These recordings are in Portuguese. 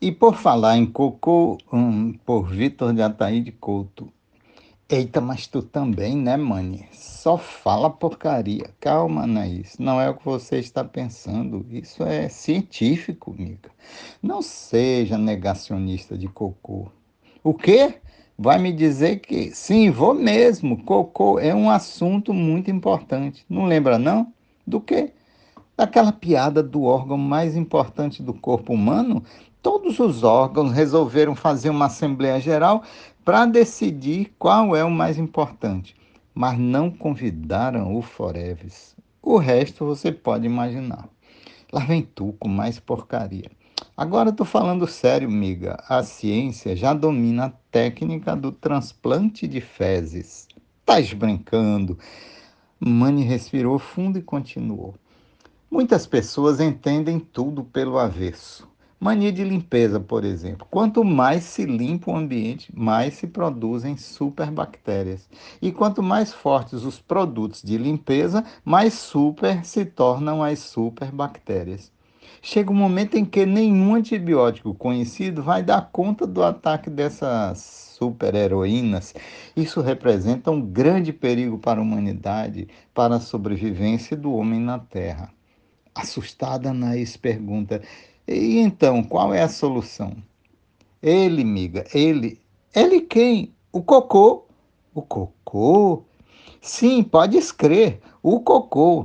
E por falar em cocô, por Vitor de Ataíde Couto. Eita, mas tu também, né, Mani? Só fala porcaria. Calma, Anaís. Não é o que você está pensando. Isso é científico, miga. Não seja negacionista de cocô. O quê? Vai me dizer que sim, vou mesmo. Cocô é um assunto muito importante. Não lembra, não? Do quê? Daquela piada do órgão mais importante do corpo humano, todos os órgãos resolveram fazer uma Assembleia Geral para decidir qual é o mais importante, mas não convidaram o Foreves. O resto você pode imaginar. Lá vem tu com mais porcaria. Agora eu tô falando sério, miga. A ciência já domina a técnica do transplante de fezes. Tás brincando? Mani respirou fundo e continuou. Muitas pessoas entendem tudo pelo avesso. Mania de limpeza, por exemplo. Quanto mais se limpa o ambiente, mais se produzem superbactérias. E quanto mais fortes os produtos de limpeza, mais super se tornam as superbactérias. Chega um momento em que nenhum antibiótico conhecido vai dar conta do ataque dessas super-heroínas. Isso representa um grande perigo para a humanidade, para a sobrevivência do homem na Terra. Assustada, Anaís pergunta: E então, qual é a solução? Ele, miga, ele. Ele quem? O cocô. O cocô? Sim, pode escrever. O cocô.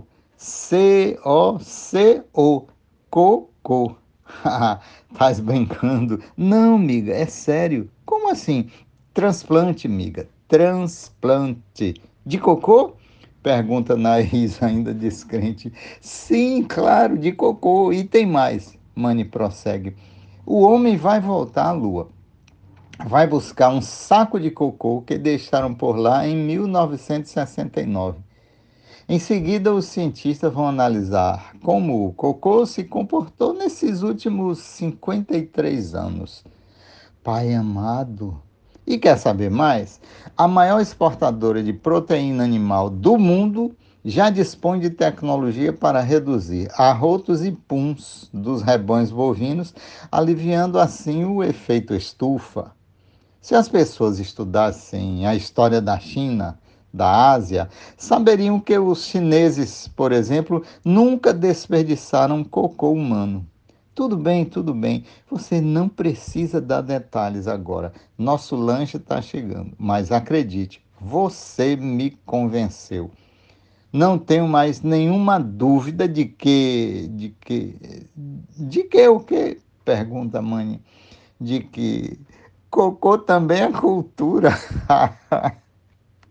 C-O-C-O. Cocô. Tás brincando? Não, miga, é sério. Como assim? Transplante, miga. Transplante. De cocô? Pergunta Naís, ainda descrente. Sim, claro, de cocô. E tem mais. Mani prossegue. O homem vai voltar à lua. Vai buscar um saco de cocô que deixaram por lá em 1969. Em seguida, os cientistas vão analisar como o cocô se comportou nesses últimos 53 anos. Pai amado. E quer saber mais? A maior exportadora de proteína animal do mundo já dispõe de tecnologia para reduzir arrotos e puns dos rebanhos bovinos, aliviando assim o efeito estufa. Se as pessoas estudassem a história da China, da Ásia, saberiam que os chineses, por exemplo, nunca desperdiçaram cocô humano. Tudo bem, tudo bem. Você não precisa dar detalhes agora. Nosso lanche está chegando. Mas acredite, você me convenceu. Não tenho mais nenhuma dúvida de que o que? Pergunta a mãe. De que cocô também é cultura.